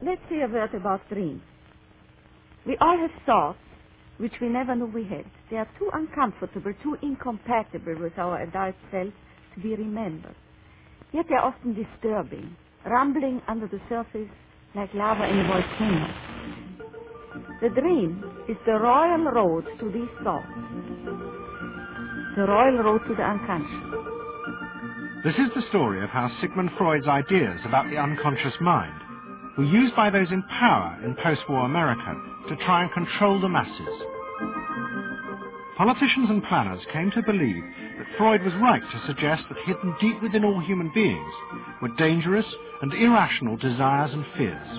let's say a word about dreams. We all have thoughts which we never knew we had. They are too uncomfortable, too incompatible with our adult self to be remembered. Yet they are often disturbing, rumbling under the surface like lava in a volcano. The dream is the royal road to these thoughts, the royal road to the unconscious. This is the story of how Sigmund Freud's ideas about the unconscious mind were used by those in power in post-war America to try and control the masses. Politicians and planners came to believe that Freud was right to suggest that hidden deep within all human beings were dangerous and irrational desires and fears.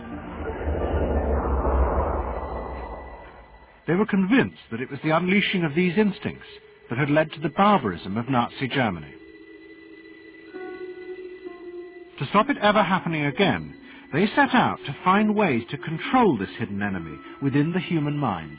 They were convinced that it was the unleashing of these instincts that had led to the barbarism of Nazi Germany. To stop it ever happening again, they set out to find ways to control this hidden enemy within the human mind.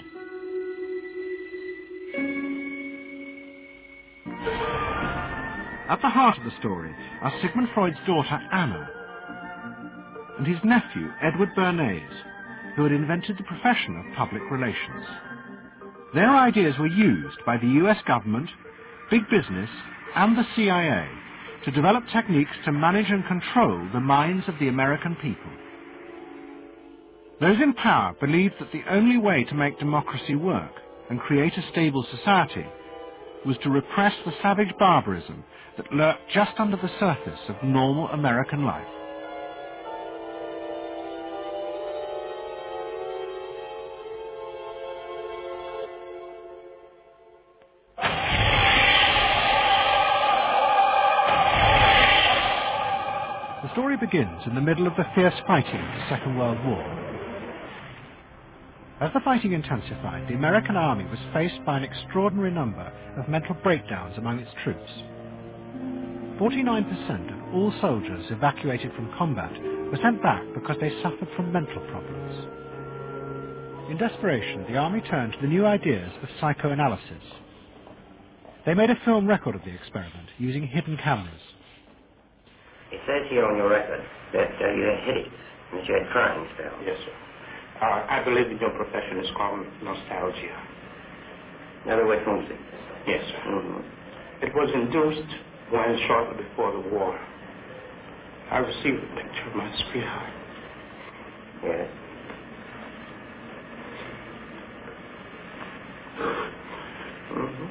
At the heart of the story are Sigmund Freud's daughter Anna and his nephew Edward Bernays, who had invented the profession of public relations. Their ideas were used by the US government, big business and the CIA to develop techniques to manage and control the minds of the American people. Those in power believed that the only way to make democracy work and create a stable society was to repress the savage barbarism that lurked just under the surface of normal American life. The story begins in the middle of the fierce fighting of the Second World War. As the fighting intensified, the American army was faced by an extraordinary number of mental breakdowns among its troops. 49% of all soldiers evacuated from combat were sent back because they suffered from mental problems. In desperation, the army turned to the new ideas of psychoanalysis. They made a film record of the experiment using hidden cameras. It says here on your record that you had headaches and that you had crying spells. Yes, sir. I believe that your profession is called nostalgia. In other words, homesick. Yes, sir. Mm-hmm. It was induced when shortly before the war I received a picture of my sweetheart. Yes. Mm-hmm.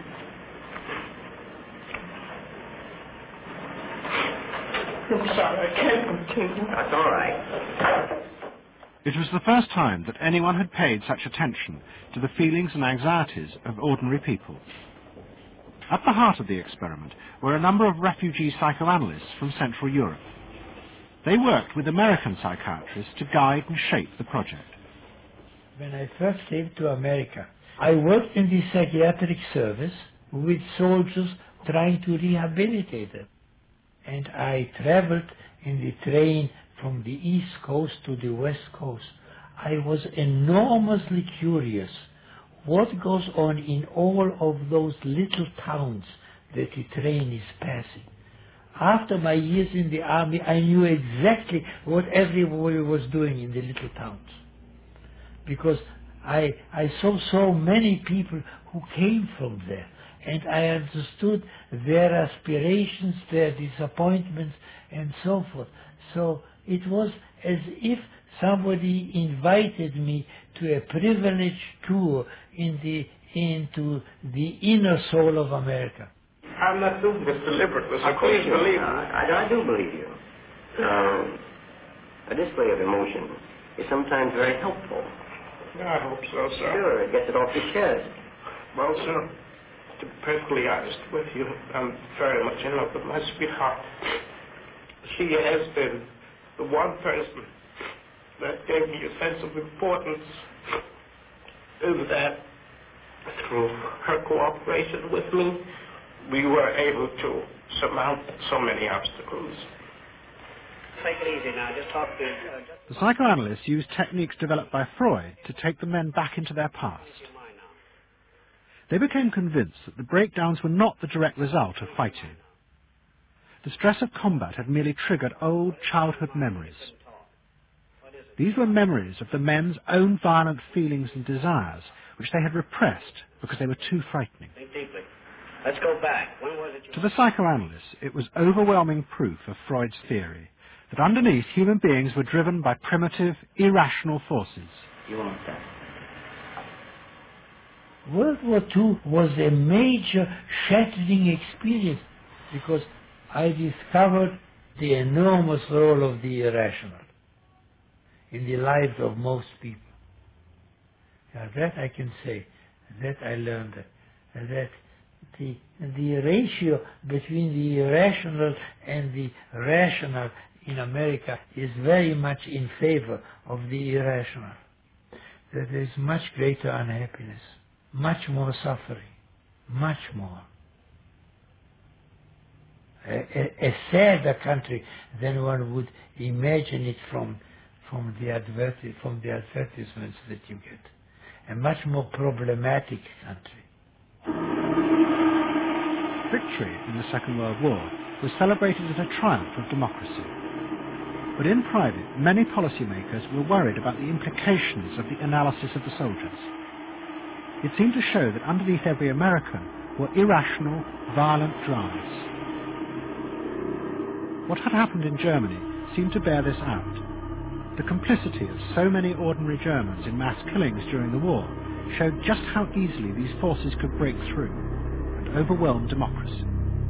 I'm sorry, I can't continue. That's all right. It was the first time that anyone had paid such attention to the feelings and anxieties of ordinary people. At the heart of the experiment were a number of refugee psychoanalysts from Central Europe. They worked with American psychiatrists to guide and shape the project. When I first came to America, I worked in the psychiatric service with soldiers trying to rehabilitate them. And I traveled in the train from the East Coast to the West Coast. I was enormously curious what goes on in all of those little towns that the train is passing. After my years in the army, I knew exactly what everybody was doing in the little towns. Because I saw so many people who came from there. And I understood their aspirations, their disappointments, and so forth. So it was as if somebody invited me to a privileged tour into the inner soul of America. I'm not doing this deliberately, so Of course please you believe me. I do believe you. A display of emotion is sometimes very helpful. I hope so, sir. Sure, it gets it off your chest. Well, sir, to be perfectly honest with you, I'm very much in love with my sweetheart. She has been the one person that gave me a sense of importance, and that through her cooperation with me, we were able to surmount so many obstacles. Take it easy now. Just talk to... The psychoanalysts used techniques developed by Freud to take the men back into their past. They became convinced that the breakdowns were not the direct result of fighting. The stress of combat had merely triggered old childhood memories. These were memories of the men's own violent feelings and desires, which they had repressed because they were too frightening. Think deeply. Let's go back. When was it you... To the psychoanalysts, it was overwhelming proof of Freud's theory that underneath human beings were driven by primitive, irrational forces. You won't stop. World War II was a major shattering experience because I discovered the enormous role of the irrational in the lives of most people. Now that I can say, that I learned, that the ratio between the irrational and the rational in America is very much in favor of the irrational. That there is much greater unhappiness, much more suffering, much more. A sadder country than one would imagine it from the advertisements that you get. A much more problematic country. Victory in the Second World War was celebrated as a triumph of democracy. But in private, many policymakers were worried about the implications of the analysis of the soldiers. It seemed to show that underneath every American were irrational, violent drives. What had happened in Germany seemed to bear this out. The complicity of so many ordinary Germans in mass killings during the war showed just how easily these forces could break through and overwhelm democracy.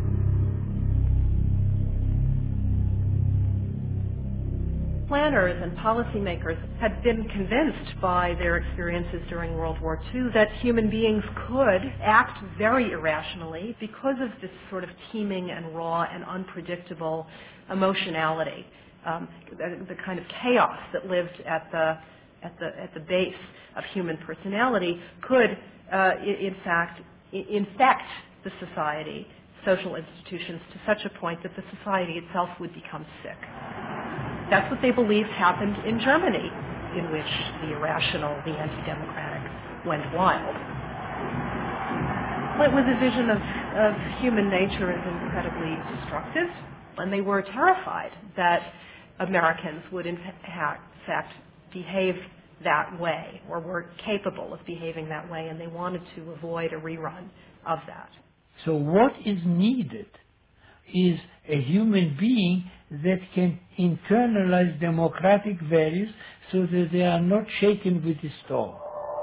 Planners and policymakers had been convinced by their experiences during World War II that human beings could act very irrationally because of this sort of teeming and raw and unpredictable emotionality, the kind of chaos that lived at the base of human personality could, in fact, infect the society, social institutions, to such a point that the society itself would become sick. That's what they believed happened in Germany, in which the irrational, the anti-democratic went wild. Well, it was a vision of human nature as incredibly destructive, and they were terrified that Americans would in fact behave that way, or were capable of behaving that way, and they wanted to avoid a rerun of that. So what is needed is a human being that can internalize democratic values so that they are not shaken with the storm.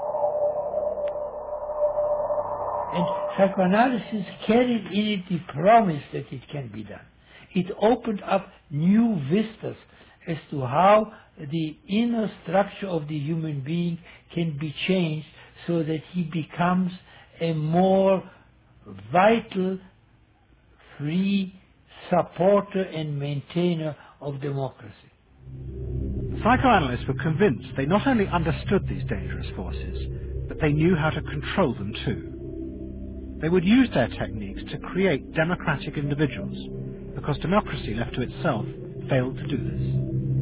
And psychoanalysis carried in it the promise that it can be done. It opened up new vistas as to how the inner structure of the human being can be changed so that he becomes a more vital, free supporter and maintainer of democracy. Psychoanalysts were convinced they not only understood these dangerous forces, but they knew how to control them too. They would use their techniques to create democratic individuals, because democracy left to itself failed to do this.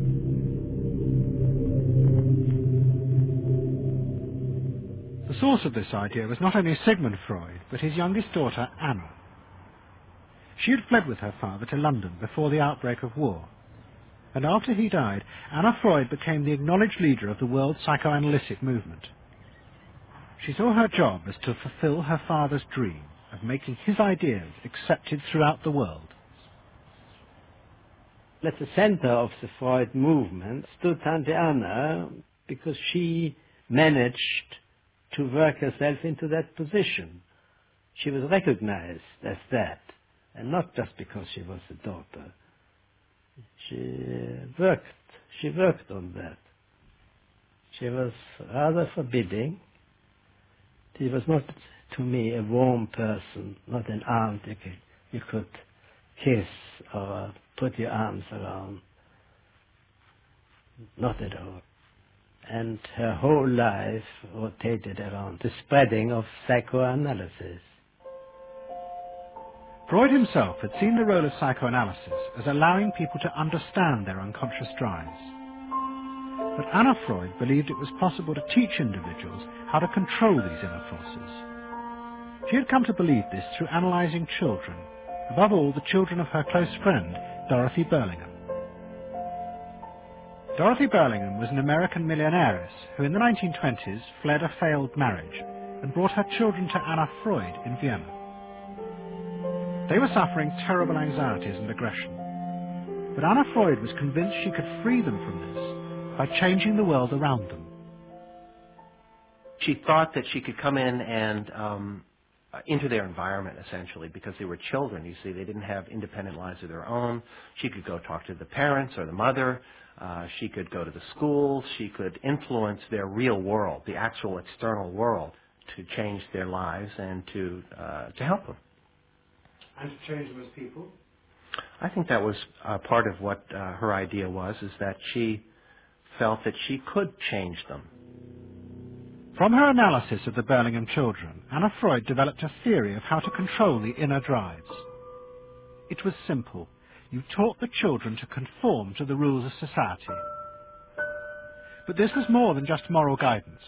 The source of this idea was not only Sigmund Freud, but his youngest daughter, Anna. She had fled with her father to London before the outbreak of war, and after he died, Anna Freud became the acknowledged leader of the world psychoanalytic movement. She saw her job as to fulfill her father's dream of making his ideas accepted throughout the world. At the center of the Freud movement stood Tante Anna, because she managed to work herself into that position. She was recognized as that, and not just because she was a daughter. She worked on that. She was rather forbidding. She was not, to me, a warm person, not an aunt you could kiss or put your arms around. Not at all. And her whole life rotated around the spreading of psychoanalysis. Freud himself had seen the role of psychoanalysis as allowing people to understand their unconscious drives. But Anna Freud believed it was possible to teach individuals how to control these inner forces. She had come to believe this through analysing children, above all the children of her close friend, Dorothy Burlingham. Dorothy Burlingham was an American millionairess who in the 1920s fled a failed marriage and brought her children to Anna Freud in Vienna. They were suffering terrible anxieties and aggression, but Anna Freud was convinced she could free them from this by changing the world around them. She thought that she could come in and into their environment, essentially, because they were children. You see, they didn't have independent lives of their own. She could go talk to the parents or the mother. She could go to the schools. She could influence their real world, the actual external world, to change their lives and to help them. And to change them as people? I think that was part of what her idea was, is that she felt that she could change them. From her analysis of the Burlingham children, Anna Freud developed a theory of how to control the inner drives. It was simple. You taught the children to conform to the rules of society. But this was more than just moral guidance.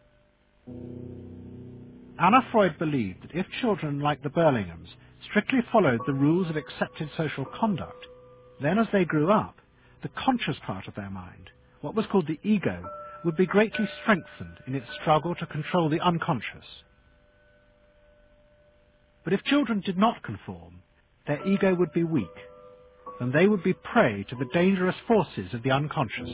Anna Freud believed that if children like the Burlinghams strictly followed the rules of accepted social conduct, then as they grew up, the conscious part of their mind, what was called the ego, would be greatly strengthened in its struggle to control the unconscious. But if children did not conform, their ego would be weak, and they would be prey to the dangerous forces of the unconscious.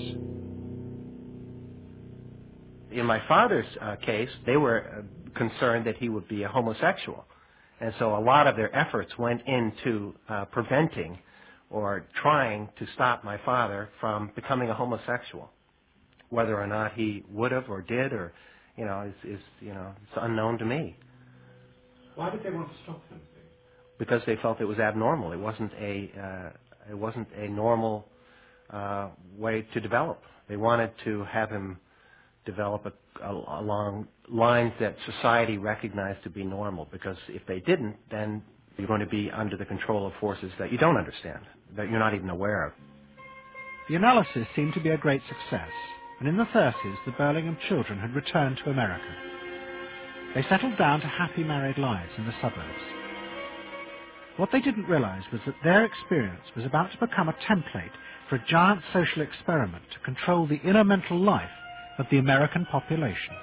In my father's case, they were concerned that he would be a homosexual. And so a lot of their efforts went into preventing or trying to stop my father from becoming a homosexual. Whether or not he would have or did, or is it's unknown to me. Why did they want to stop him? Because they felt it was abnormal. It wasn't a normal way to develop. They wanted to have him develop along lines that society recognized to be normal. Because if they didn't, then you're going to be under the control of forces that you don't understand, that you're not even aware of. The analysis seemed to be a great success. And in the 30s, the Burlingham children had returned to America. They settled down to happy married lives in the suburbs. What they didn't realize was that their experience was about to become a template for a giant social experiment to control the inner mental life of the American population.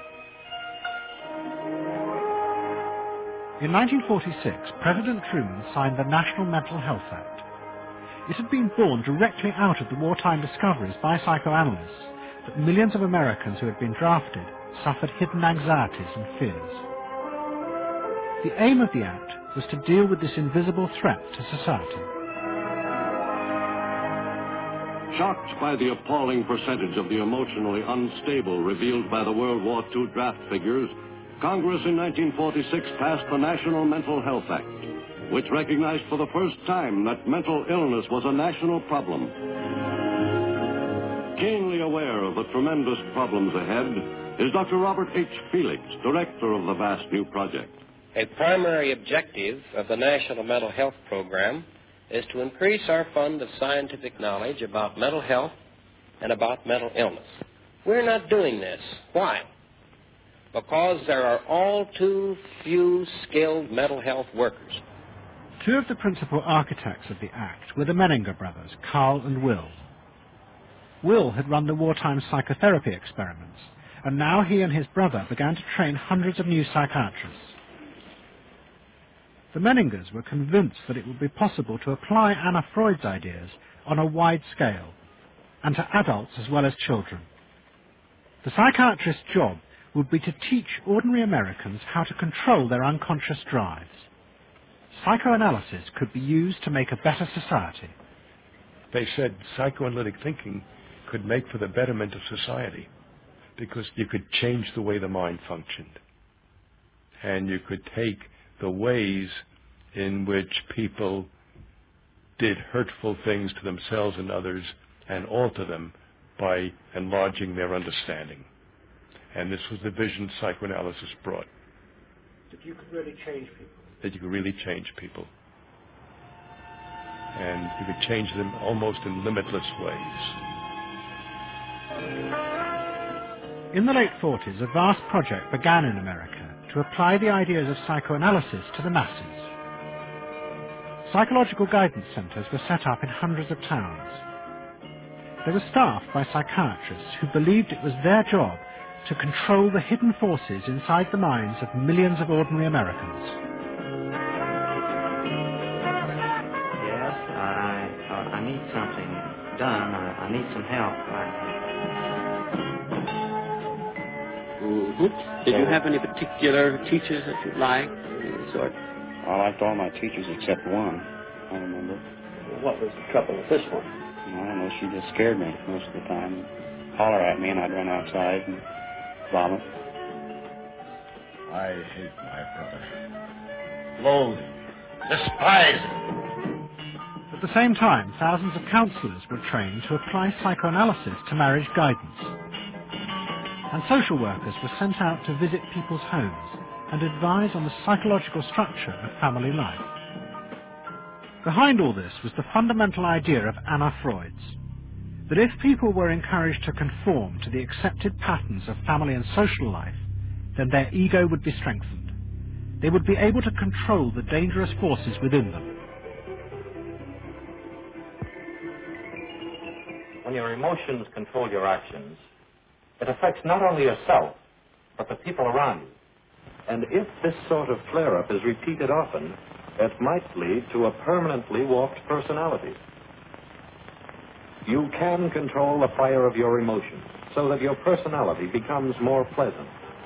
In 1946, President Truman signed the National Mental Health Act. It had been born directly out of the wartime discoveries by psychoanalysts that millions of Americans who had been drafted suffered hidden anxieties and fears. The aim of the Act was to deal with this invisible threat to society. Shocked by the appalling percentage of the emotionally unstable revealed by the World War II draft figures, Congress in 1946 passed the National Mental Health Act, which recognized for the first time that mental illness was a national problem. Keenly aware of the tremendous problems ahead is Dr. Robert H. Felix, director of the vast new project. A primary objective of the National Mental Health Program is to increase our fund of scientific knowledge about mental health and about mental illness. We're not doing this. Why? Because there are all too few skilled mental health workers. Two of the principal architects of the Act were the Menninger brothers, Carl and Will. Will had run the wartime psychotherapy experiments, and now he and his brother began to train hundreds of new psychiatrists. The Menningers were convinced that it would be possible to apply Anna Freud's ideas on a wide scale, and to adults as well as children. The psychiatrist's job would be to teach ordinary Americans how to control their unconscious drives. Psychoanalysis could be used to make a better society. They said psychoanalytic thinking could make for the betterment of society because you could change the way the mind functioned. And you could take the ways in which people did hurtful things to themselves and others and alter them by enlarging their understanding. And this was the vision psychoanalysis brought. That you could really change people. That you could really change people. And you could change them almost in limitless ways. In the late 40s, a vast project began in America to apply the ideas of psychoanalysis to the masses. Psychological guidance centers were set up in hundreds of towns. They were staffed by psychiatrists who believed it was their job to control the hidden forces inside the minds of millions of ordinary Americans. Yes, I need something done. I need some help. Did you have any particular teachers that you liked? Any sort? I liked all my teachers except one, I remember. What was the trouble with this one? I don't know, she just scared me most of the time. Holler at me and I'd run outside and vomit. I hate my brother. Loathe him. Despise him. At the same time, thousands of counselors were trained to apply psychoanalysis to marriage guidance. And social workers were sent out to visit people's homes and advise on the psychological structure of family life. Behind all this was the fundamental idea of Anna Freud's, that if people were encouraged to conform to the accepted patterns of family and social life, then their ego would be strengthened. They would be able to control the dangerous forces within them. When your emotions control your actions, it affects not only yourself, but the people around you. And if this sort of flare-up is repeated often, it might lead to a permanently warped personality. You can control the fire of your emotions so that your personality becomes more pleasant.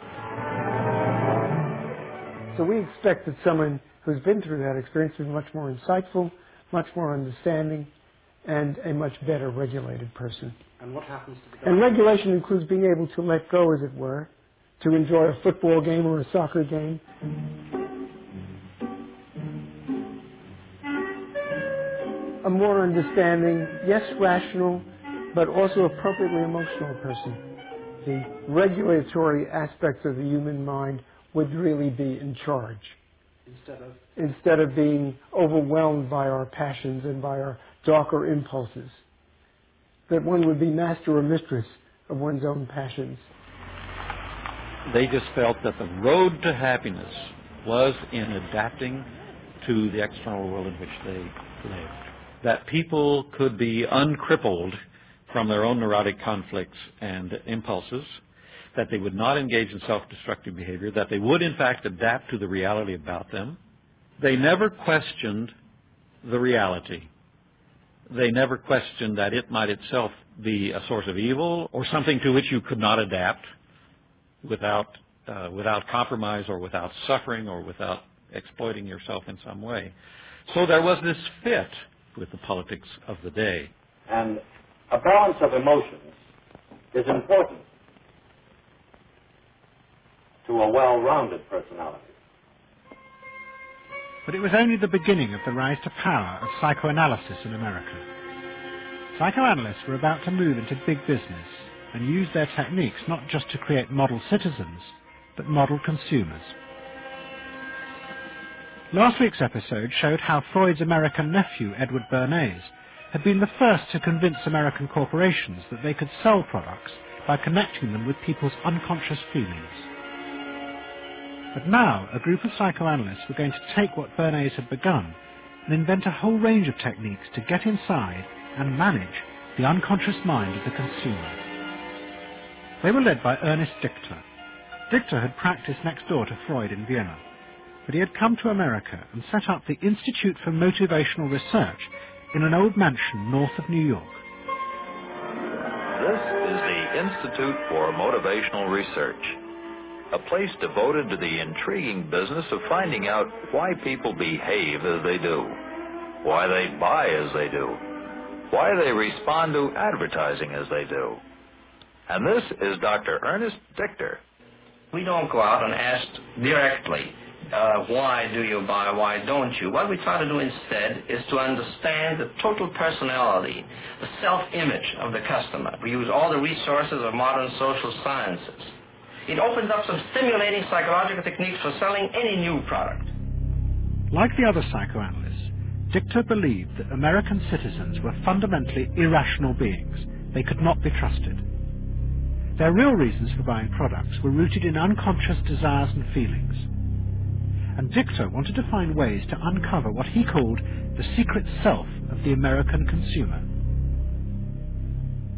So we expect that someone who's been through that experience will be much more insightful, much more understanding, and a much better regulated person. And what happens to the guy? And regulation includes being able to let go, as it were, to enjoy a football game or a soccer game. A more understanding, yes, rational, but also appropriately emotional person. The regulatory aspects of the human mind would really be in charge. Instead of being overwhelmed by our passions and by our darker impulses. That one would be master or mistress of one's own passions. They just felt that the road to happiness was in adapting to the external world in which they lived. That people could be uncrippled from their own neurotic conflicts and impulses, that they would not engage in self-destructive behavior, that they would in fact adapt to the reality about them. They never questioned the reality. They never questioned that it might itself be a source of evil or something to which you could not adapt without compromise or without suffering or without exploiting yourself in some way. So there was this fit with the politics of the day. And a balance of emotions is important to a well-rounded personality. But it was only the beginning of the rise to power of psychoanalysis in America. Psychoanalysts were about to move into big business and use their techniques not just to create model citizens, but model consumers. Last week's episode showed how Freud's American nephew, Edward Bernays, had been the first to convince American corporations that they could sell products by connecting them with people's unconscious feelings. But now, a group of psychoanalysts were going to take what Bernays had begun and invent a whole range of techniques to get inside and manage the unconscious mind of the consumer. They were led by Ernest Dichter. Dichter had practiced next door to Freud in Vienna, but he had come to America and set up the Institute for Motivational Research in an old mansion north of New York. This is the Institute for Motivational Research, a place devoted to the intriguing business of finding out why people behave as they do, why they buy as they do, why they respond to advertising as they do. And this is Dr. Ernest Dichter. We don't go out and ask directly, why do you buy, why don't you? What we try to do instead is to understand the total personality, the self-image of the customer. We use all the resources of modern social sciences. It opens up some stimulating psychological techniques for selling any new product. Like the other psychoanalysts, Dichter believed that American citizens were fundamentally irrational beings. They could not be trusted. Their real reasons for buying products were rooted in unconscious desires and feelings. And Dichter wanted to find ways to uncover what he called the secret self of the American consumer.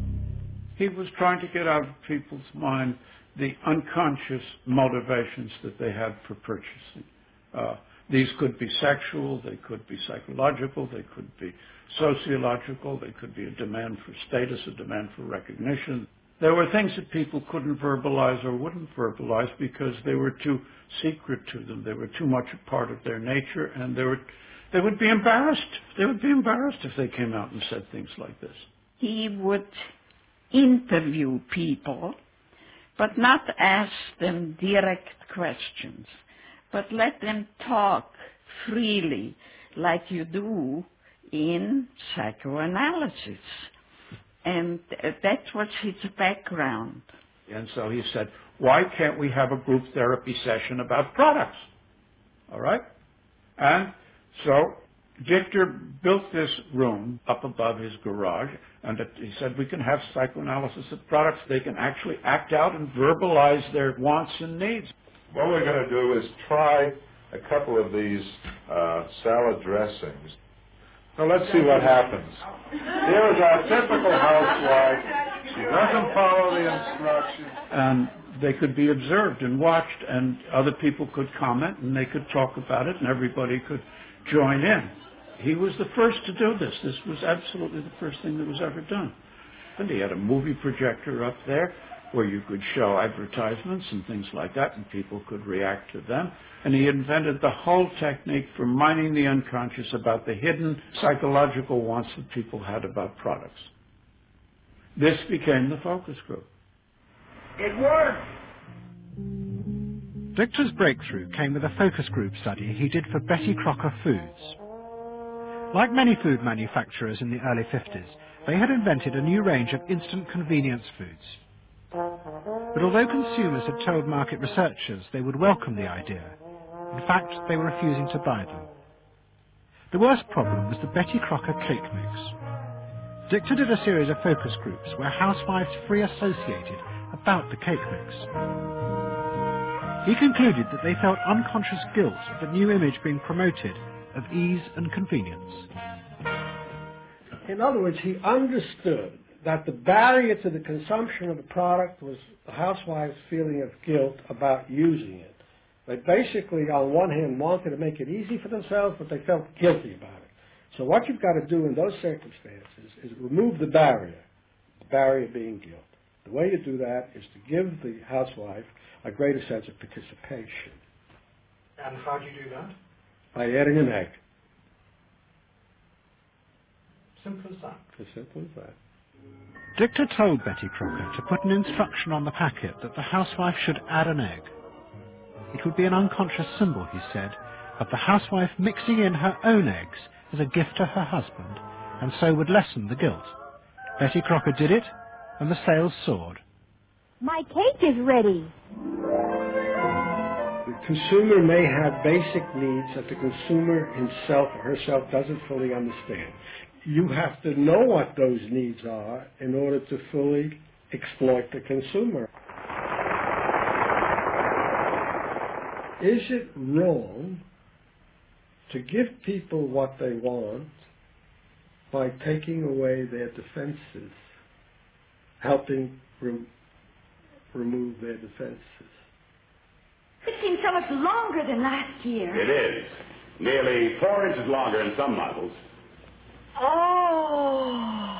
He was trying to get out of people's mind the unconscious motivations that they had for purchasing. These could be sexual, they could be psychological, they could be sociological, they could be a demand for status, a demand for recognition. There were things that people couldn't verbalize or wouldn't verbalize because they were too secret to them. They were too much a part of their nature, and they would be embarrassed. They would be embarrassed if they came out and said things like this. He would interview people, but not ask them direct questions, but let them talk freely like you do in psychoanalysis. And that was his background. And so he said, why can't we have a group therapy session about products? All right? And so Dichter built this room up above his garage, and he said we can have psychoanalysis of products. They can actually act out and verbalize their wants and needs. What we're going to do is try a couple of these salad dressings. So let's see what happens. Here is our typical housewife. She doesn't follow the instructions. And they could be observed and watched, and other people could comment, and they could talk about it, and everybody could join in. He was the first to do this. This was absolutely the first thing that was ever done. And he had a movie projector up there where you could show advertisements and things like that, and people could react to them. And he invented the whole technique for mining the unconscious about the hidden psychological wants that people had about products. This became the focus group. It worked. Dichter's breakthrough came with a focus group study he did for Betty Crocker Foods. Like many food manufacturers in the early 50s, they had invented a new range of instant convenience foods. But although consumers had told market researchers they would welcome the idea, in fact, they were refusing to buy them. The worst problem was the Betty Crocker cake mix. Dichter did a series of focus groups where housewives free associated about the cake mix. He concluded that they felt unconscious guilt at the new image being promoted of ease and convenience. In other words, he understood that the barrier to the consumption of the product was the housewife's feeling of guilt about using it. They basically, on one hand, wanted to make it easy for themselves, but they felt guilty about it. So what you've got to do in those circumstances is remove the barrier being guilt. The way to do that is to give the housewife a greater sense of participation. And how do you do that? By adding an egg. Simple as that. As simple as that. Dichter told Betty Crocker to put an instruction on the packet that the housewife should add an egg. It would be an unconscious symbol, he said, of the housewife mixing in her own eggs as a gift to her husband, and so would lessen the guilt. Betty Crocker did it, and the sales soared. My cake is ready. The consumer may have basic needs that the consumer himself or herself doesn't fully understand. You have to know what those needs are in order to fully exploit the consumer. Is it wrong to give people what they want by taking away their defenses, helping remove their defenses? It seems so much longer than last year. It is. Nearly 4 inches longer in some models. Oh.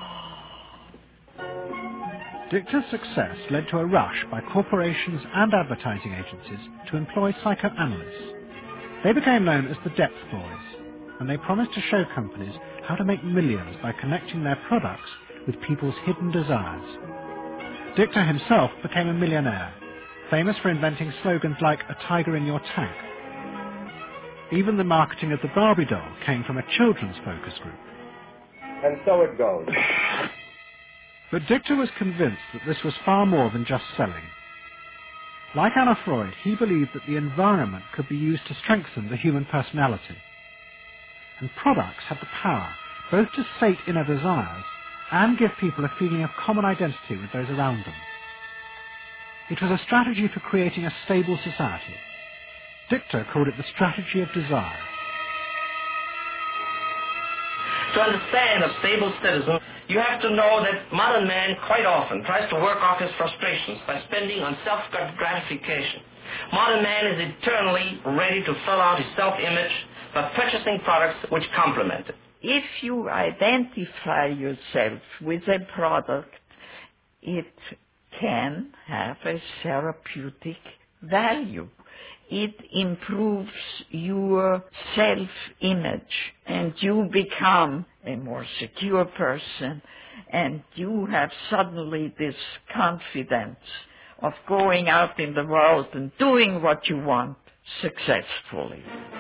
Dichter's success led to a rush by corporations and advertising agencies to employ psychoanalysts. They became known as the Depth Boys, and they promised to show companies how to make millions by connecting their products with people's hidden desires. Dichter himself became a millionaire, famous for inventing slogans like "a tiger in your tank." Even the marketing of the Barbie doll came from a children's focus group. And so it goes. But Dichter was convinced that this was far more than just selling. Like Anna Freud, he believed that the environment could be used to strengthen the human personality. And products had the power both to sate inner desires and give people a feeling of common identity with those around them. It was a strategy for creating a stable society. Dichter called it the strategy of desire. To understand a stable citizen, you have to know that modern man quite often tries to work off his frustrations by spending on self-gratification. Modern man is eternally ready to fill out his self-image by purchasing products which complement it. If you identify yourself with a product, it can have a therapeutic value. It improves your self-image, and you become a more secure person, and you have suddenly this confidence of going out in the world and doing what you want successfully.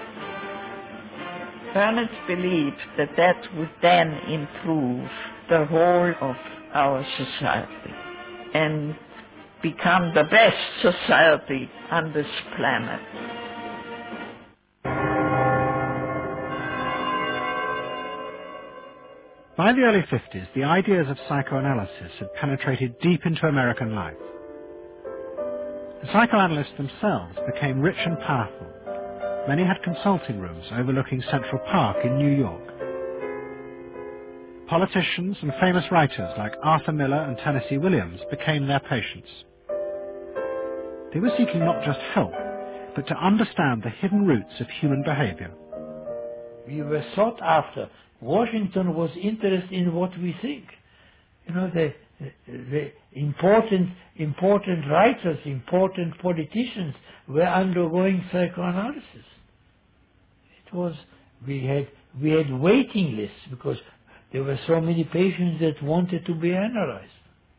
Ernest believed that that would then improve the whole of our society and become the best society on this planet. By the early 50s, the ideas of psychoanalysis had penetrated deep into American life. The psychoanalysts themselves became rich and powerful. Many had consulting rooms overlooking Central Park in New York. Politicians and famous writers like Arthur Miller and Tennessee Williams became their patients. They were seeking not just help, but to understand the hidden roots of human behavior. We were sought after. Washington was interested in what we think. You know, the important writers, important politicians were undergoing psychoanalysis. It was, we had waiting lists because there were so many patients that wanted to be analyzed.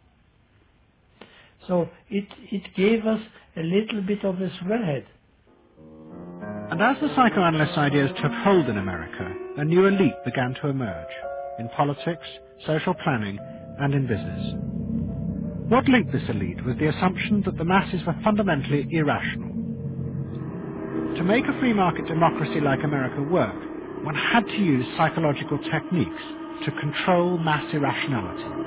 So it gave us a little bit of a swellhead. And as the psychoanalyst ideas took hold in America, a new elite began to emerge in politics, social planning, and in business. What linked this elite was the assumption that the masses were fundamentally irrational. To make a free market democracy like America work, one had to use psychological techniques to control mass irrationality.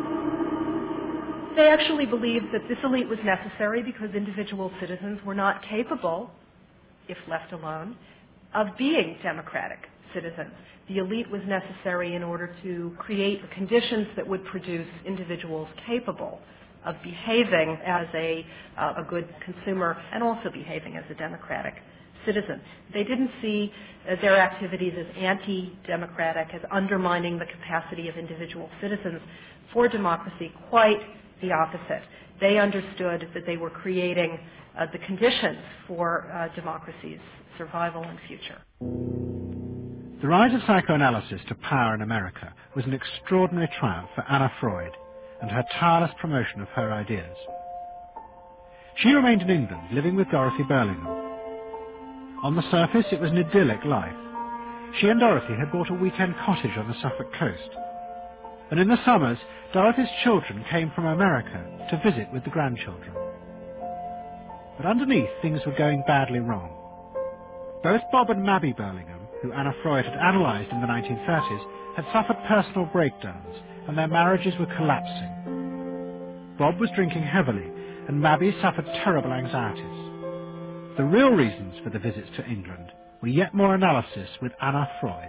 They actually believed that this elite was necessary because individual citizens were not capable, if left alone, of being democratic citizens. The elite was necessary in order to create the conditions that would produce individuals capable of behaving as a good consumer and also behaving as a democratic citizen. They didn't see their activities as anti-democratic, as undermining the capacity of individual citizens for democracy. Quite the opposite. They understood that they were creating the conditions for democracy's survival and future. The rise of psychoanalysis to power in America was an extraordinary triumph for Anna Freud and her tireless promotion of her ideas. She remained in England, living with Dorothy Burlingham. On the surface, it was an idyllic life. She and Dorothy had bought a weekend cottage on the Suffolk coast. And in the summers, Dorothy's children came from America to visit with the grandchildren. But underneath, things were going badly wrong. Both Bob and Mabby Burlingham, who Anna Freud had analysed in the 1930s, had suffered personal breakdowns, and their marriages were collapsing. Bob was drinking heavily, and Mabby suffered terrible anxieties. The real reasons for the visits to England were yet more analysis with Anna Freud.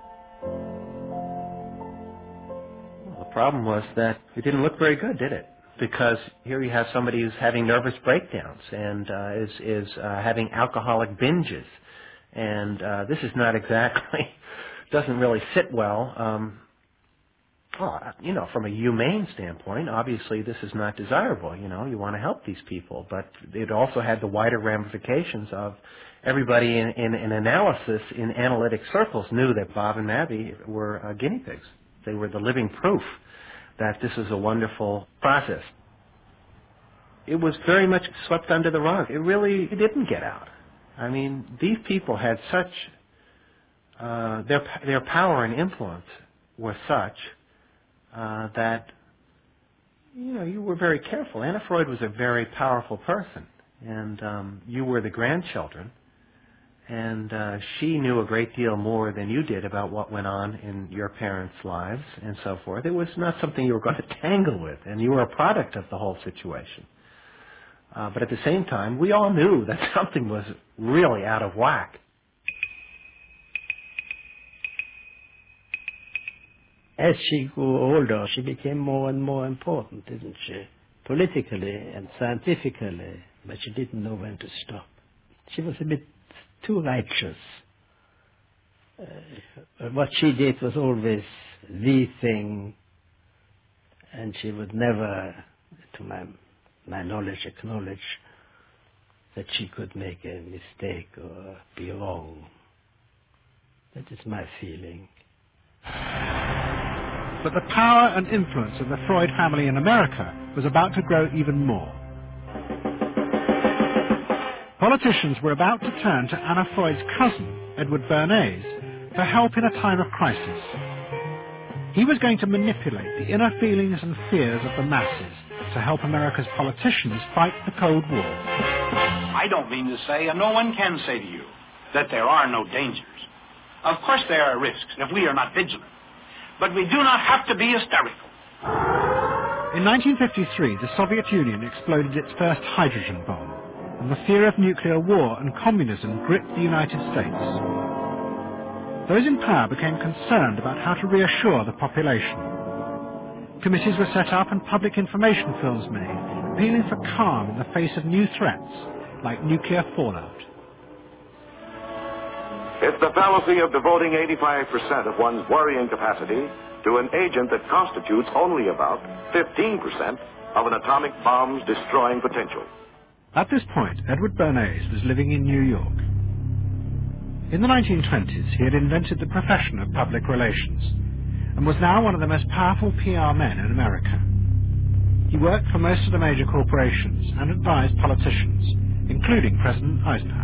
Well, the problem was that it didn't look very good, did it? Because here you have somebody who's having nervous breakdowns and is having alcoholic binges. And this is not exactly, doesn't really sit well. You know, from a humane standpoint, obviously this is not desirable. You know, you want to help these people. But it also had the wider ramifications of everybody in analysis, in analytic circles, knew that Bob and Mabby were guinea pigs. They were the living proof that this is a wonderful process. It was very much swept under the rug. It didn't get out. I mean, these people had such, their power and influence was such that, you know, you were very careful. Anna Freud was a very powerful person, and you were the grandchildren, and she knew a great deal more than you did about what went on in your parents' lives and so forth. It was not something you were going to tangle with, and you were a product of the whole situation. But at the same time, we all knew that something was really out of whack. as she grew older, she became more and more important, didn't she? Politically and scientifically, but she didn't know when to stop. She was a bit too righteous. What she did was always the thing, and she would never, to my knowledge, acknowledge that she could make a mistake or be wrong. That is my feeling. But the power and influence of the Freud family in America was about to grow even more. Politicians were about to turn to Anna Freud's cousin, Edward Bernays, for help in a time of crisis. He was going to manipulate the inner feelings and fears of the masses to help America's politicians fight the Cold War. I don't mean to say, and no one can say to you, that there are no dangers. Of course there are risks if we are not vigilant. But we do not have to be hysterical. In 1953, the Soviet Union exploded its first hydrogen bomb, and the fear of nuclear war and communism gripped the United States. Those in power became concerned about how to reassure the population. Committees were set up and public information films made, appealing for calm in the face of new threats, like nuclear fallout. It's the fallacy of devoting 85% of one's worrying capacity to an agent that constitutes only about 15% of an atomic bomb's destroying potential. At this point, Edward Bernays was living in New York. In the 1920s, he had invented the profession of public relations and was now one of the most powerful PR men in America. He worked for most of the major corporations and advised politicians, including President Eisenhower.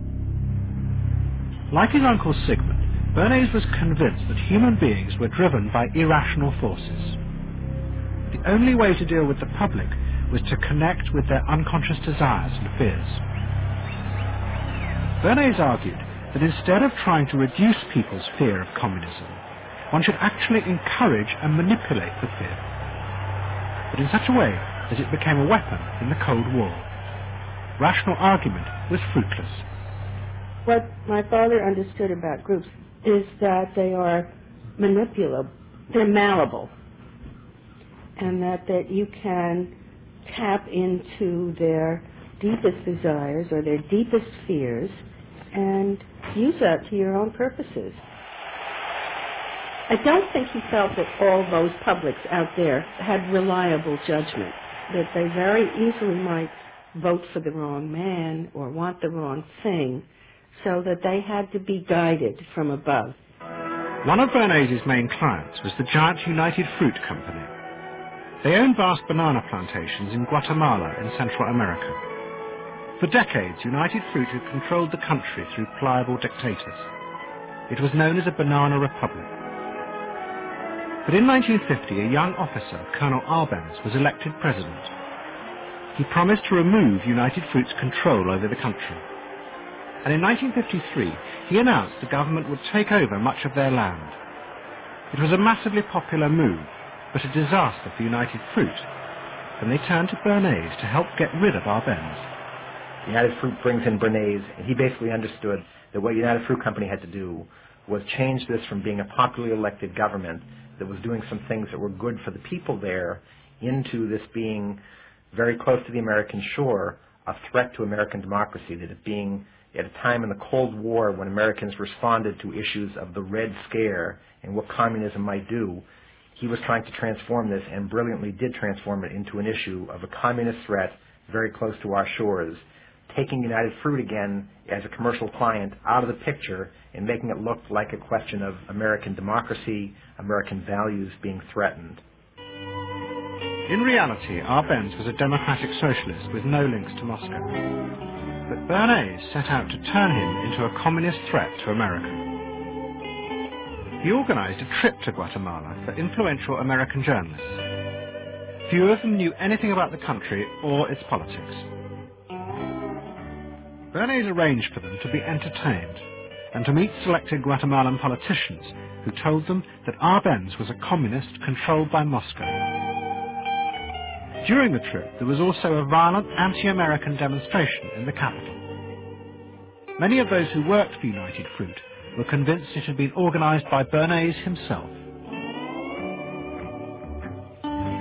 Like his uncle Sigmund, Bernays was convinced that human beings were driven by irrational forces. The only way to deal with the public was to connect with their unconscious desires and fears. Bernays argued that instead of trying to reduce people's fear of communism, one should actually encourage and manipulate the fear, but in such a way that it became a weapon in the Cold War. Rational argument was fruitless. What my father understood about groups is that they are manipulable, they're malleable, and that you can tap into their deepest desires or their deepest fears and use that to your own purposes. I don't think he felt that all those publics out there had reliable judgment, that they very easily might vote for the wrong man or want the wrong thing, so that they had to be guided from above. One of Bernays' main clients was the giant United Fruit Company. They owned vast banana plantations in Guatemala in Central America. For decades, United Fruit had controlled the country through pliable dictators. It was known as a banana republic. But in 1950, a young officer, Colonel Arbenz, was elected president. He promised to remove United Fruit's control over the country. And in 1953, he announced the government would take over much of their land. It was a massively popular move, but a disaster for United Fruit, and they turned to Bernays to help get rid of Arbenz. United Fruit brings in Bernays, and he basically understood that what United Fruit Company had to do was change this from being a popularly elected government that was doing some things that were good for the people there into this being very close to the American shore, a threat to American democracy, that it being at a time in the Cold War when Americans responded to issues of the Red Scare and what communism might do, he was trying to transform this and brilliantly did transform it into an issue of a communist threat very close to our shores, taking United Fruit again as a commercial client out of the picture and making it look like a question of American democracy, American values being threatened. In reality, Arbenz was a democratic socialist with no links to Moscow. But Bernays set out to turn him into a communist threat to America. He organized a trip to Guatemala for influential American journalists. Few of them knew anything about the country or its politics. Bernays arranged for them to be entertained and to meet selected Guatemalan politicians who told them that Arbenz was a communist controlled by Moscow. During the trip, there was also a violent anti-American demonstration in the capital. Many of those who worked for United Fruit were convinced it had been organized by Bernays himself.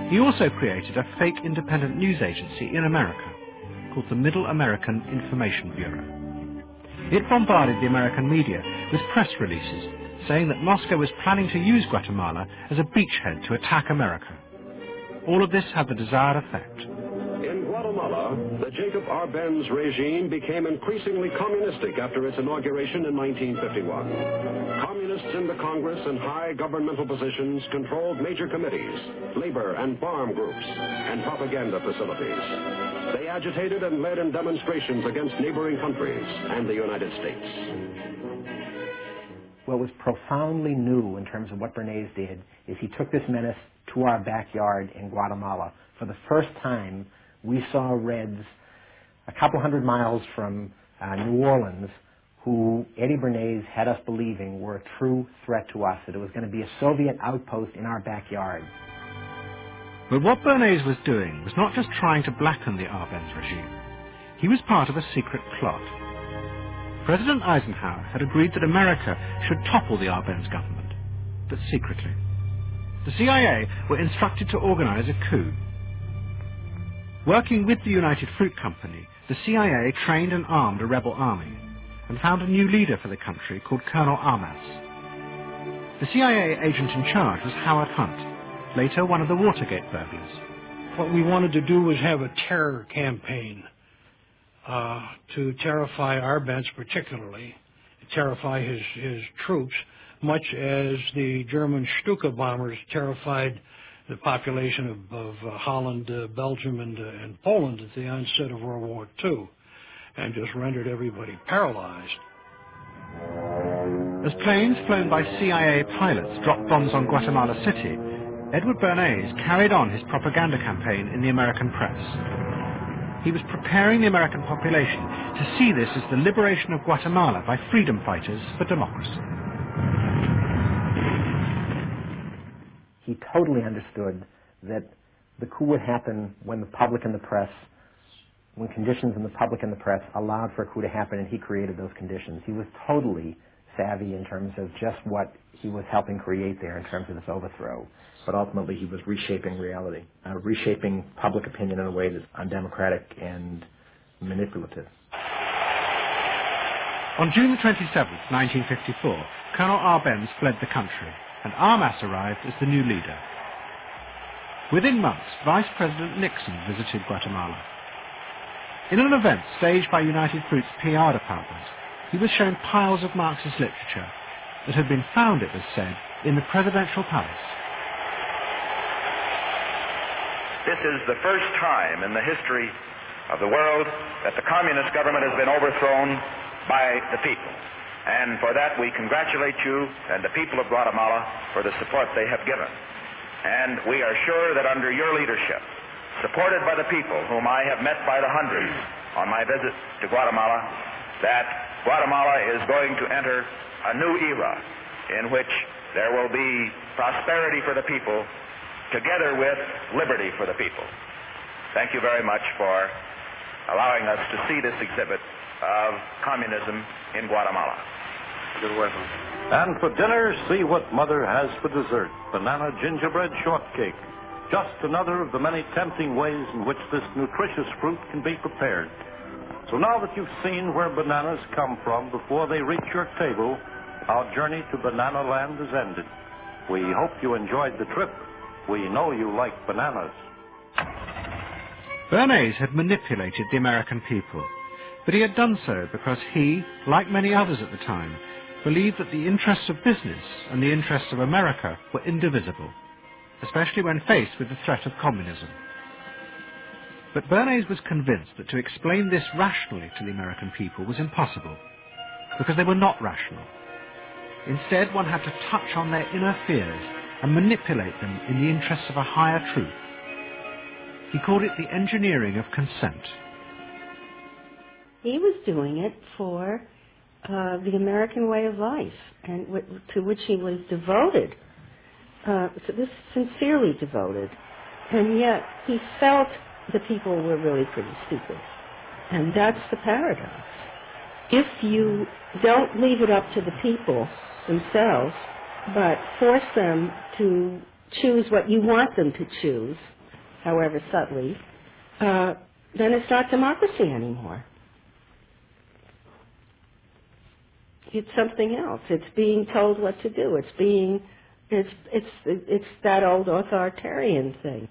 He also created a fake independent news agency in America called the Middle American Information Bureau. It bombarded the American media with press releases saying that Moscow was planning to use Guatemala as a beachhead to attack America. All of this had the desired effect. In Guatemala, the Jacob Arbenz regime became increasingly communistic after its inauguration in 1951. Communists in the Congress and high governmental positions controlled major committees, labor and farm groups, and propaganda facilities. They agitated and led in demonstrations against neighboring countries and the United States. What was profoundly new in terms of what Bernays did is he took this menace to our backyard in Guatemala. For the first time, we saw Reds a couple hundred miles from New Orleans who Eddie Bernays had us believing were a true threat to us, that it was going to be a Soviet outpost in our backyard. But what Bernays was doing was not just trying to blacken the Arbenz regime. He was part of a secret plot. President Eisenhower had agreed that America should topple the Arbenz government, but secretly. The CIA were instructed to organize a coup. Working with the United Fruit Company, the CIA trained and armed a rebel army and found a new leader for the country called Colonel Armas. The CIA agent in charge was Howard Hunt, later one of the Watergate burglars. What we wanted to do was have a terror campaign to terrify Arbenz particularly, terrify his troops, much as the German Stuka bombers terrified the population of Holland, Belgium, and Poland at the onset of World War II, and just rendered everybody paralyzed. As planes flown by CIA pilots dropped bombs on Guatemala City, Edward Bernays carried on his propaganda campaign in the American press. He was preparing the American population to see this as the liberation of Guatemala by freedom fighters for democracy. He totally understood that the coup would happen when the public and the press, when conditions in the public and the press allowed for a coup to happen, and he created those conditions. He was totally savvy in terms of just what he was helping create there in terms of this overthrow. But ultimately he was reshaping reality, reshaping public opinion in a way that's undemocratic and manipulative. On June 27, 1954, Colonel Arbenz fled the country, and Armas arrived as the new leader. Within months, Vice President Nixon visited Guatemala. In an event staged by United Fruit's PR department, he was shown piles of Marxist literature that had been found, it was said, in the presidential palace. This is the first time in the history of the world that the communist government has been overthrown by the people. And for that we congratulate you and the people of Guatemala for the support they have given. And we are sure that under your leadership, supported by the people whom I have met by the hundreds on my visit to Guatemala, that Guatemala is going to enter a new era in which there will be prosperity for the people together with liberty for the people. Thank you very much for allowing us to see this exhibit of communism in Guatemala. You're welcome. And for dinner, see what Mother has for dessert. Banana gingerbread shortcake. Just another of the many tempting ways in which this nutritious fruit can be prepared. So now that you've seen where bananas come from before they reach your table, our journey to Banana Land is ended. We hope you enjoyed the trip. We know you like bananas. Bernays had manipulated the American people, but he had done so because he, like many others at the time, believed that the interests of business and the interests of America were indivisible, especially when faced with the threat of communism. But Bernays was convinced that to explain this rationally to the American people was impossible, because they were not rational. Instead, one had to touch on their inner fears and manipulate them in the interests of a higher truth. He called it the engineering of consent. He was doing it for the American way of life, and to which he was devoted, sincerely devoted. And yet he felt the people were really pretty stupid. And that's the paradox. If you don't leave it up to the people themselves, but force them to choose what you want them to choose, however subtly, then it's not democracy anymore. It's something else. It's being told what to do. It's that old authoritarian thing.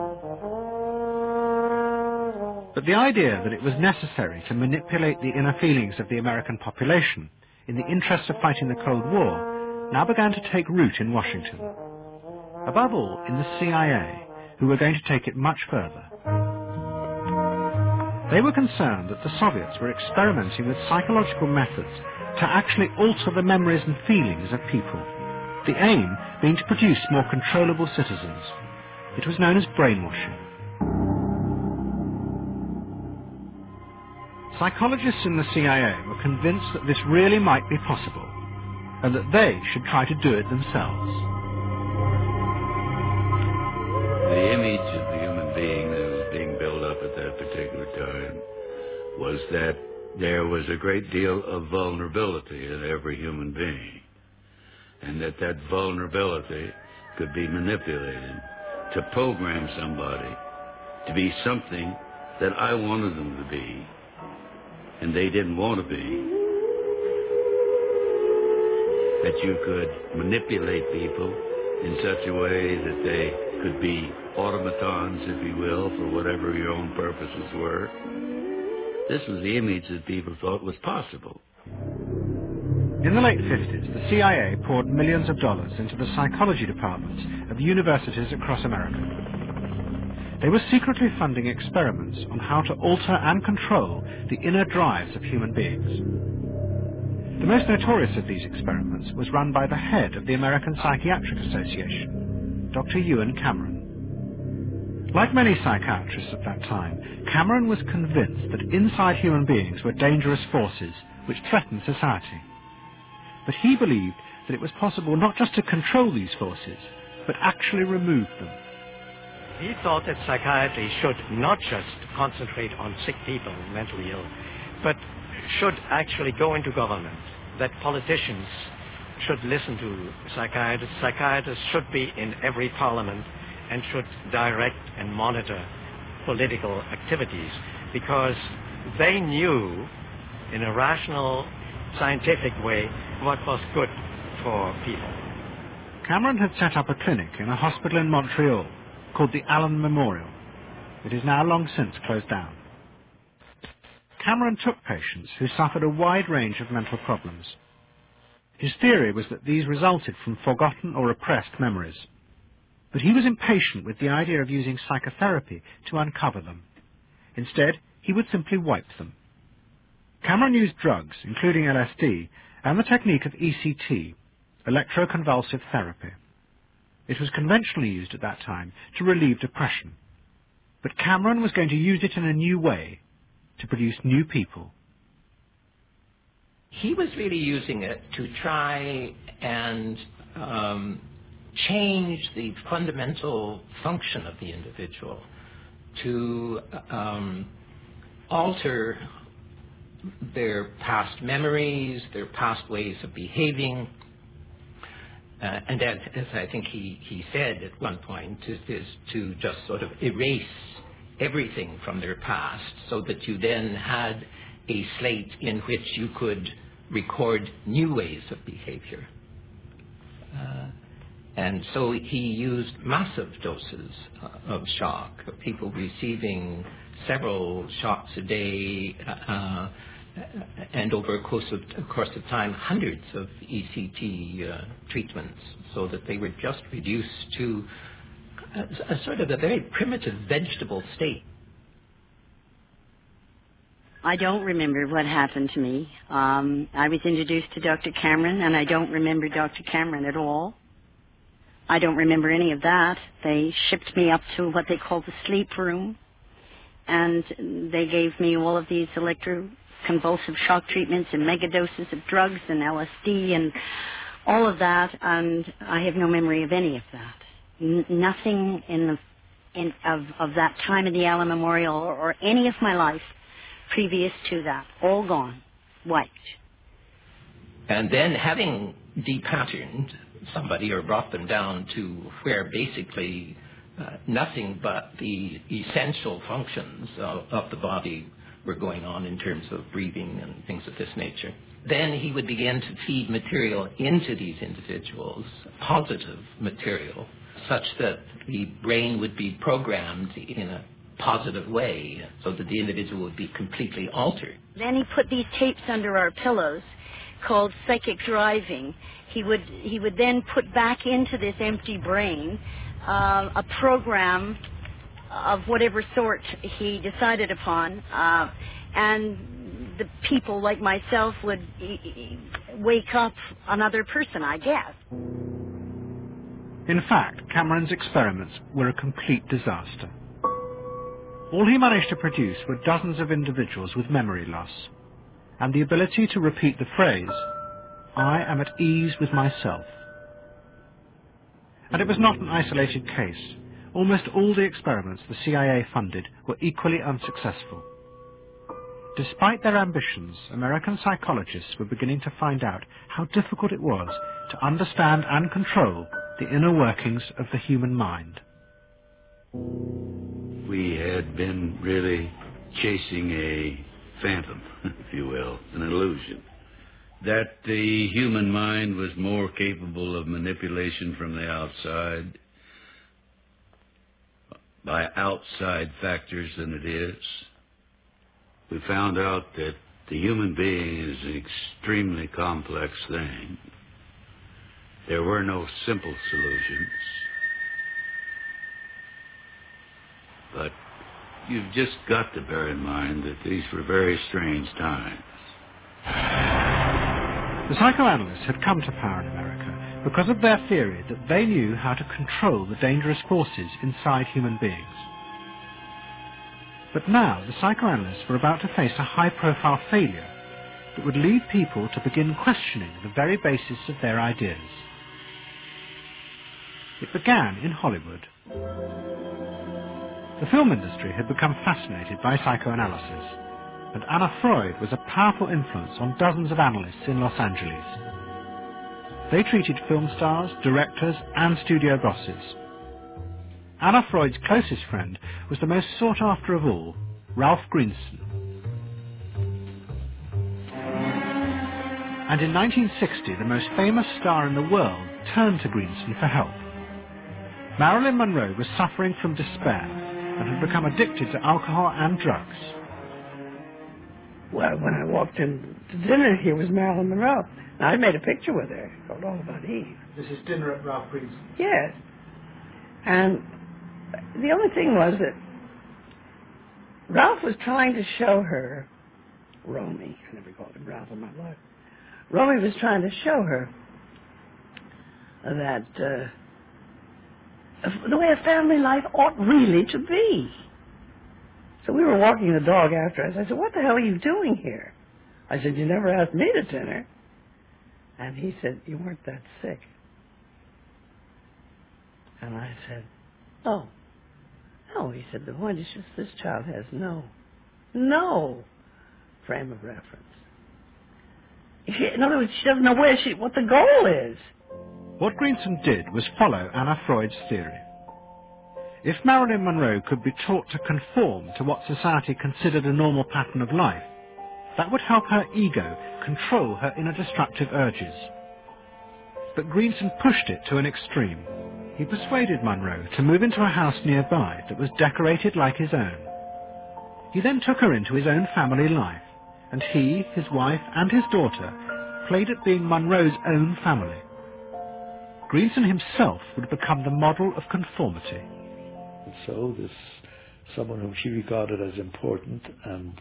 But the idea that it was necessary to manipulate the inner feelings of the American population in the interest of fighting the Cold War now began to take root in Washington. Above all, in the CIA, who were going to take it much further. They were concerned that the Soviets were experimenting with psychological methods to actually alter the memories and feelings of people, the aim being to produce more controllable citizens. It was known as brainwashing. Psychologists in the CIA were convinced that this really might be possible, and that they should try to do it themselves. The image of the human being that was being built up at that particular time was that there was a great deal of vulnerability in every human being, and that that vulnerability could be manipulated to program somebody to be something that I wanted them to be, and they didn't want to be. That you could manipulate people in such a way that they could be automatons, if you will, for whatever your own purposes were. This was the image that people thought was possible. In the late 50s, the CIA poured millions of dollars into the psychology departments of universities across America. They were secretly funding experiments on how to alter and control the inner drives of human beings. The most notorious of these experiments was run by the head of the American Psychiatric Association, Dr. Ewen Cameron. Like many psychiatrists at that time, Cameron was convinced that inside human beings were dangerous forces which threatened society. But he believed that it was possible not just to control these forces, but actually remove them. He thought that psychiatry should not just concentrate on sick people, mentally ill, but should actually go into government, that politicians should listen to psychiatrists. Psychiatrists should be in every parliament and should direct and monitor political activities, because they knew in a rational, scientific way what was good for people. Cameron had set up a clinic in a hospital in Montreal called the Allen Memorial. It is now long since closed down. Cameron took patients who suffered a wide range of mental problems. His theory was that these resulted from forgotten or repressed memories. But he was impatient with the idea of using psychotherapy to uncover them. Instead, he would simply wipe them. Cameron used drugs, including LSD, and the technique of ECT, electroconvulsive therapy. It was conventionally used at that time to relieve depression. But Cameron was going to use it in a new way, to produce new people. He was really using it to try and change the fundamental function of the individual, to alter their past memories, their past ways of behaving, and as I think he said at one point, is to just sort of erase everything from their past so that you then had a slate in which you could record new ways of behavior. And so he used massive doses of shock, people receiving several shocks a day, and over a course of time, hundreds of ECT treatments, so that they were just reduced to a sort of a very primitive vegetable state. I don't remember what happened to me. I was introduced to Dr. Cameron, and I don't remember Dr. Cameron at all. I don't remember any of that. They shipped me up to what they called the sleep room, and they gave me all of these electroconvulsive shock treatments and megadoses of drugs and LSD and all of that, and I have no memory of any of that. Nothing of that time in the Allen Memorial or any of my life previous to that. All gone. Wiped. And then having depatterned somebody or brought them down to where basically nothing but the essential functions of the body were going on in terms of breathing and things of this nature. Then he would begin to feed material into these individuals, positive material, such that the brain would be programmed in a positive way, so that the individual would be completely altered. Then he put these tapes under our pillows called psychic driving. He would then put back into this empty brain a program of whatever sort he decided upon, and the people like myself would wake up another person, I guess. In fact, Cameron's experiments were a complete disaster. All he managed to produce were dozens of individuals with memory loss, and the ability to repeat the phrase, "I am at ease with myself." And it was not an isolated case. Almost all the experiments the CIA funded were equally unsuccessful. Despite their ambitions, American psychologists were beginning to find out how difficult it was to understand and control the inner workings of the human mind. We had been really chasing a phantom, if you will, an illusion, that the human mind was more capable of manipulation from the outside by outside factors than it is. We found out that the human being is an extremely complex thing. There were no simple solutions. But you've just got to bear in mind that these were very strange times. The psychoanalysts had come to power in America because of their theory that they knew how to control the dangerous forces inside human beings. But now the psychoanalysts were about to face a high-profile failure that would lead people to begin questioning the very basis of their ideas. It began in Hollywood. The film industry had become fascinated by psychoanalysis, and Anna Freud was a powerful influence on dozens of analysts in Los Angeles. They treated film stars, directors, and studio bosses. Anna Freud's closest friend was the most sought after of all, Ralph Greenson. And in 1960, the most famous star in the world turned to Greenson for help. Marilyn Monroe was suffering from despair and had become addicted to alcohol and drugs. Well, when I walked in to dinner, here was Marilyn Monroe. And I made a picture with her called All About Eve. This is dinner at Ralph Greenson's. Yes. And the only thing was that Ralph was trying to show her, Romy, I never called him Ralph in my life. Romy was trying to show her that the way a family life ought really to be. So we were walking the dog after us. I said, "What the hell are you doing here?" I said, "You never asked me to dinner." And he said, "You weren't that sick." And I said, "Oh, no." He said, "The point is just this child has no frame of reference. In other words, she doesn't know what the goal is." What Greenson did was follow Anna Freud's theory. If Marilyn Monroe could be taught to conform to what society considered a normal pattern of life, that would help her ego control her inner destructive urges. But Greenson pushed it to an extreme. He persuaded Monroe to move into a house nearby that was decorated like his own. He then took her into his own family life, and he, his wife, and his daughter played at being Monroe's own family. Greenson himself would become the model of conformity. And so this someone whom she regarded as important and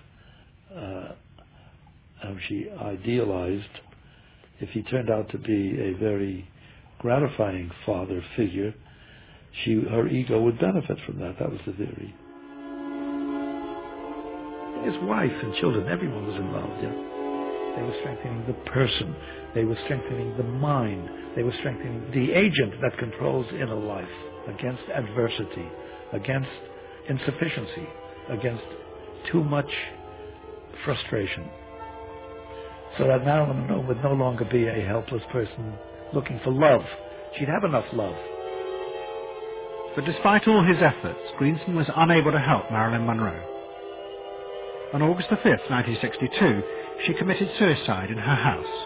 whom she idealized, if he turned out to be a very gratifying father figure, her ego would benefit from that. That was the theory. His wife and children, everyone was involved, yeah. They were strengthening the person. They were strengthening the mind. They were strengthening the agent that controls inner life against adversity, against insufficiency, against too much frustration. So that Marilyn Monroe would no longer be a helpless person looking for love. She'd have enough love. But despite all his efforts, Greenson was unable to help Marilyn Monroe. On August the 5th, 1962, she committed suicide in her house.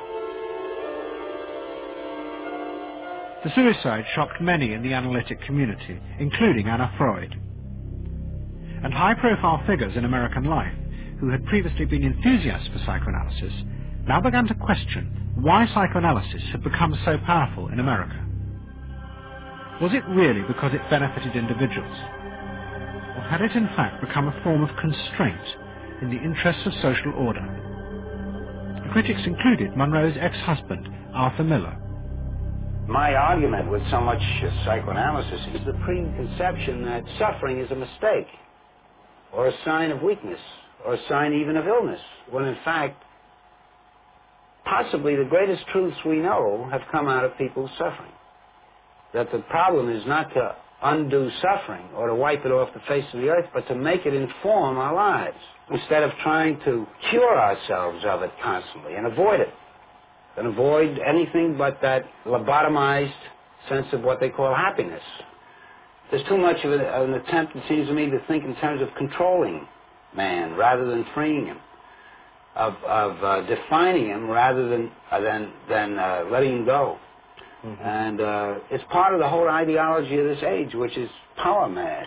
The suicide shocked many in the analytic community, including Anna Freud. And high-profile figures in American life, who had previously been enthusiasts for psychoanalysis, now began to question why psychoanalysis had become so powerful in America. Was it really because it benefited individuals? Or had it in fact become a form of constraint in the interests of social order? The critics included Monroe's ex-husband, Arthur Miller. My argument with so much psychoanalysis is the preconception that suffering is a mistake, or a sign of weakness, or a sign even of illness, when in fact, possibly the greatest truths we know have come out of people's suffering. That the problem is not to undo suffering or to wipe it off the face of the earth, but to make it inform our lives, instead of trying to cure ourselves of it constantly and avoid it. And avoid anything but that lobotomized sense of what they call happiness. There's too much of an attempt, it seems to me, to think in terms of controlling man rather than freeing him, of defining him rather than letting him go. Mm-hmm. And it's part of the whole ideology of this age, which is power mad.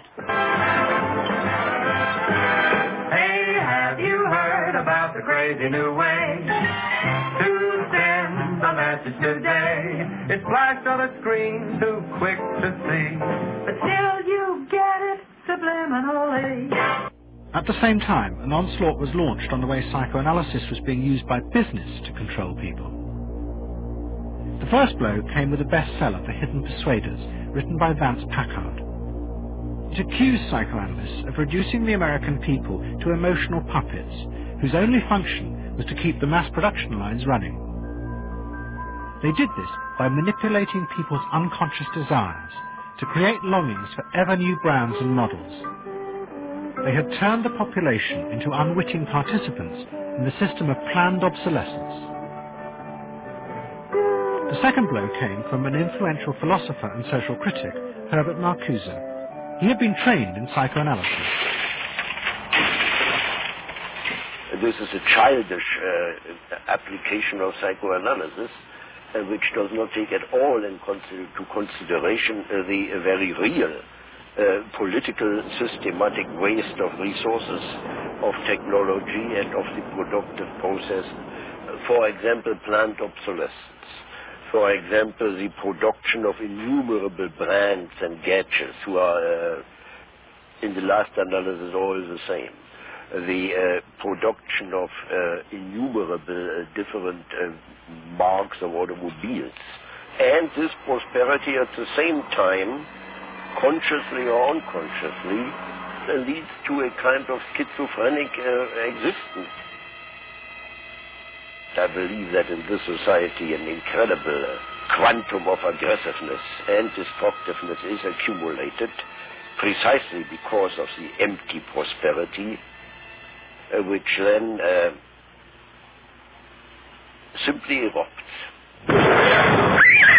Hey, have you heard about the crazy new way to send a message today? It's flashed on a screen, too quick to see, but still you get it subliminally. At the same time, an onslaught was launched on the way psychoanalysis was being used by business to control people. The first blow came with a bestseller, The Hidden Persuaders, written by Vance Packard. It accused psychoanalysts of reducing the American people to emotional puppets whose only function was to keep the mass production lines running. They did this by manipulating people's unconscious desires to create longings for ever new brands and models. They had turned the population into unwitting participants in the system of planned obsolescence. The second blow came from an influential philosopher and social critic, Herbert Marcuse. He had been trained in psychoanalysis. This is a childish application of psychoanalysis, which does not take at all into consideration the very real political systematic waste of resources, of technology and of the productive process. For example, planned obsolescence. For example, the production of innumerable brands and gadgets who are, in the last analysis, all the same. The production of innumerable different marks of automobiles. And this prosperity at the same time, consciously or unconsciously, leads to a kind of schizophrenic existence. I believe that in this society an incredible quantum of aggressiveness and destructiveness is accumulated precisely because of the empty prosperity, which then simply erupts.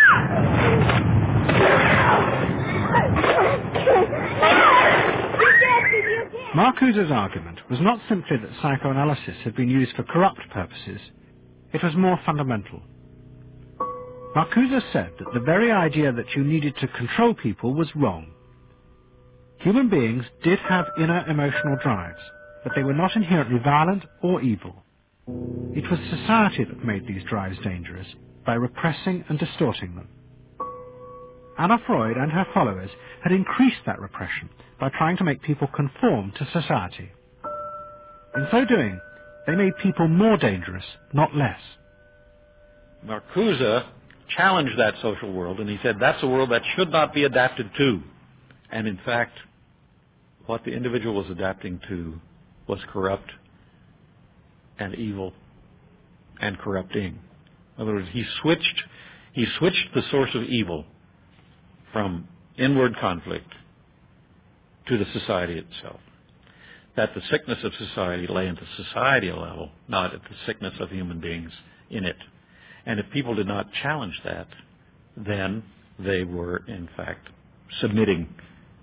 Marcuse's argument was not simply that psychoanalysis had been used for corrupt purposes. It was more fundamental. Marcuse said that the very idea that you needed to control people was wrong. Human beings did have inner emotional drives, but they were not inherently violent or evil. It was society that made these drives dangerous by repressing and distorting them. Anna Freud and her followers had increased that repression by trying to make people conform to society. In so doing, they made people more dangerous, not less. Marcuse challenged that social world, and he said that's a world that should not be adapted to. And in fact, what the individual was adapting to was corrupt and evil and corrupting. In other words, he switched the source of evil from inward conflict to the society itself. That the sickness of society lay at the societal level, not at the sickness of human beings in it. And if people did not challenge that, then they were, in fact, submitting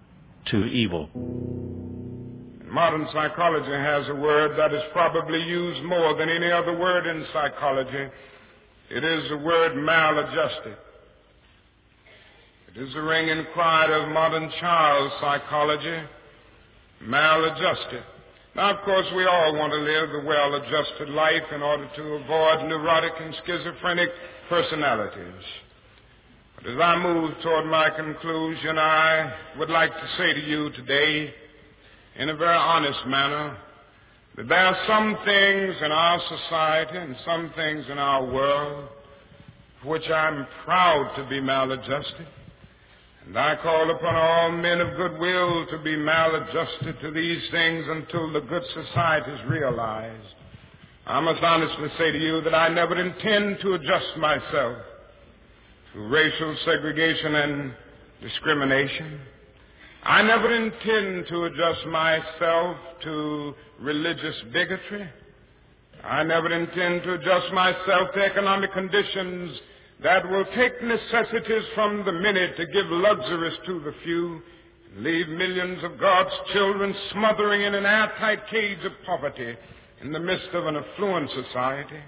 to evil. Modern psychology has a word that is probably used more than any other word in psychology. It is the word maladjusted. It is the ringing cry of modern child psychology, maladjusted. Now, of course, we all want to live the well-adjusted life in order to avoid neurotic and schizophrenic personalities. But as I move toward my conclusion, I would like to say to you today, in a very honest manner, that there are some things in our society and some things in our world for which I'm proud to be maladjusted. And I call upon all men of goodwill to be maladjusted to these things until the good society is realized. I must honestly say to you that I never intend to adjust myself to racial segregation and discrimination. I never intend to adjust myself to religious bigotry. I never intend to adjust myself to economic conditions that will take necessities from the many to give luxuries to the few, and leave millions of God's children smothering in an airtight cage of poverty in the midst of an affluent society.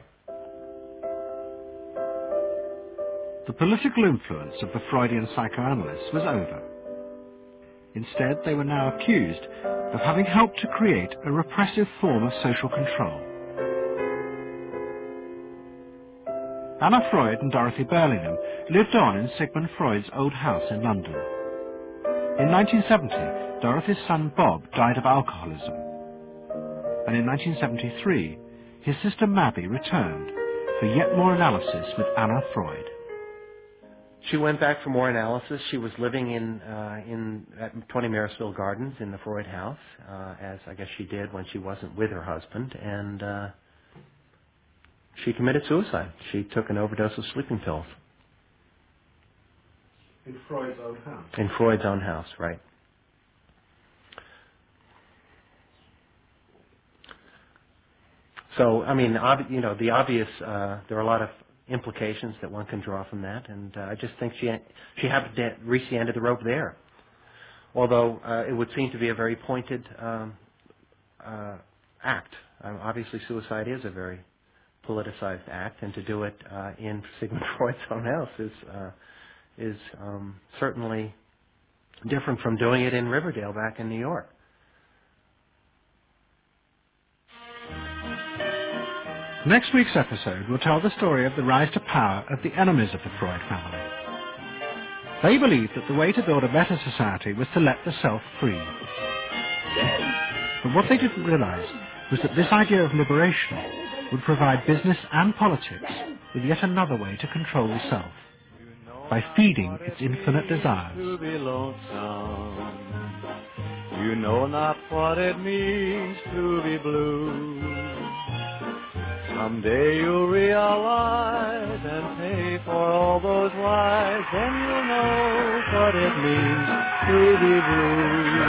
The political influence of the Freudian psychoanalysts was over. Instead, they were now accused of having helped to create a repressive form of social control. Anna Freud and Dorothy Burlingham lived on in Sigmund Freud's old house in London. In 1970, Dorothy's son Bob died of alcoholism. And in 1973, his sister Mabby returned for yet more analysis with Anna Freud. She went back for more analysis. She was living at 20 Marisville Gardens in the Freud house, as I guess she did when she wasn't with her husband, and she committed suicide. She took an overdose of sleeping pills. In Freud's own house? In Freud's own house, right. So, I mean, the obvious, there are a lot of implications that one can draw from that, and I just think she happened to reach the end of the rope there. Although it would seem to be a very pointed act. Obviously, suicide is a very politicized act, and to do it in Sigmund Freud's own house is certainly different from doing it in Riverdale back in New York. Next week's episode will tell the story of the rise to power of the enemies of the Freud family. They believed that the way to build a better society was to let the self free. But what they didn't realize was that this idea of liberation would provide business and politics with yet another way to control the self, by feeding its infinite desires. To be lonesome. You know not what it means to be blue. Someday you'll realize and pay for all those lies, then you'll know what it means to be blue.